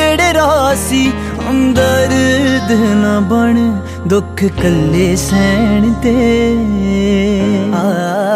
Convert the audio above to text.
जेड़े रासी हमदर्द न बन दुख कल्ले सहन ते।